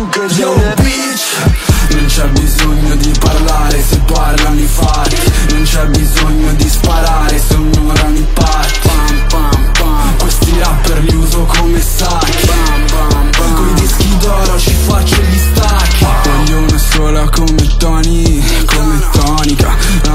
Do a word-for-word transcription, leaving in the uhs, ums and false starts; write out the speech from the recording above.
tu che Yo viene. bitch, non c'è bisogno di parlare, se parlano i fatti. Non c'è bisogno di sparare, se ignorano i patti. Pam pam pam, questi rapper li uso come sacchi. Bam bam bam, coi dischi d'oro ci faccio gli stacchi. Voglio una sola come Tony, come tonica.